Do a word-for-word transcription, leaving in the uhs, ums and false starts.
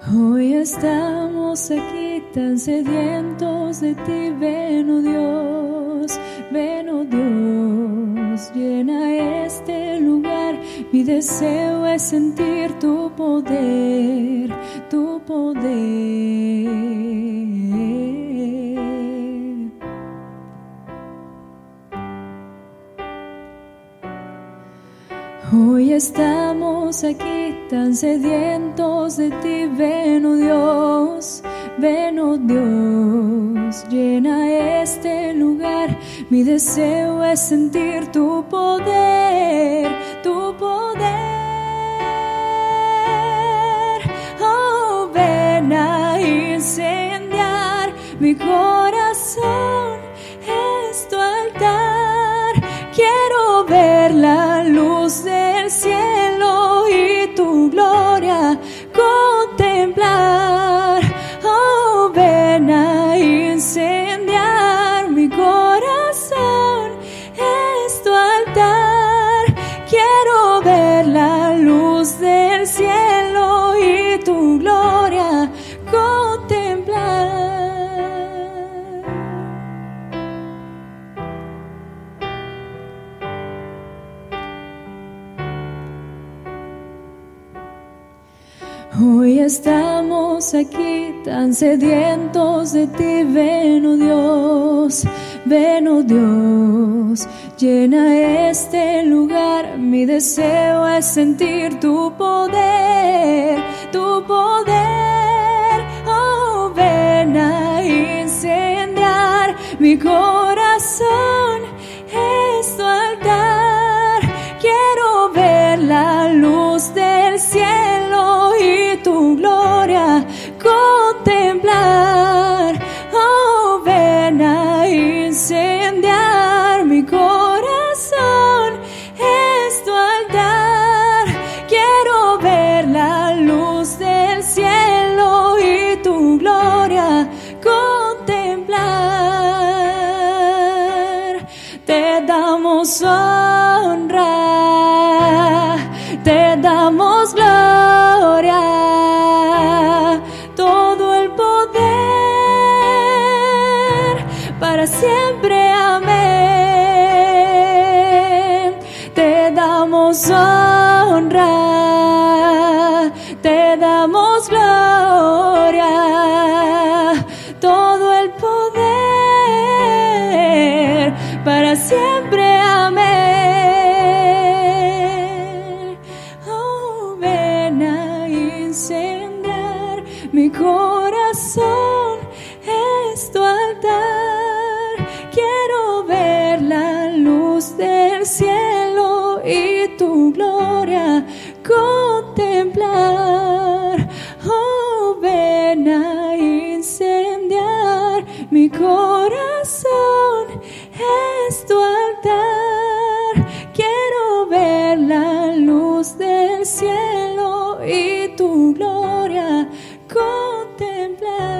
Hoy estamos aquí tan sedientos de ti, ven, oh Dios, ven, oh Dios, llena este lugar. Mi deseo es sentir tu poder, tu poder. Hoy estamos aquí tan sedientos de ti, ven, oh Dios, ven, oh Dios, llena este lugar. Mi deseo es sentir tu poder, tu poder. Oh, ven a incendiar mi corazón, es tu altar. Quiero ver la luz del cielo y tu gloria contemplar. Oh, ven a incendiar mi corazón, es tu altar. Quiero ver la luz del cielo y tu gloria contemplar. Hoy estamos aquí tan sedientos de ti, ven, oh Dios, ven, oh Dios, llena este lugar. Mi deseo es sentir tu poder, tu poder. Oh, ven a incendiar mi corazón, es tu altar. Quiero ver la luz del cielo y tu gloria contemplar. Oh, ven a incendiar mi corazón, es tu altar. Quiero ver la luz del cielo y tu gloria contemplar. Te damos honra, te damos gloria, todo el poder para siempre, amén. Te damos honra, te damos gloria, todo el poder para siempre, amén. Mi corazón es tu altar. Quiero ver la luz del cielo y tu gloria contemplar. Oh, ven a incendiar mi corazón, es tu altar. Quiero ver la luz del cielo y tu gloria contemplar.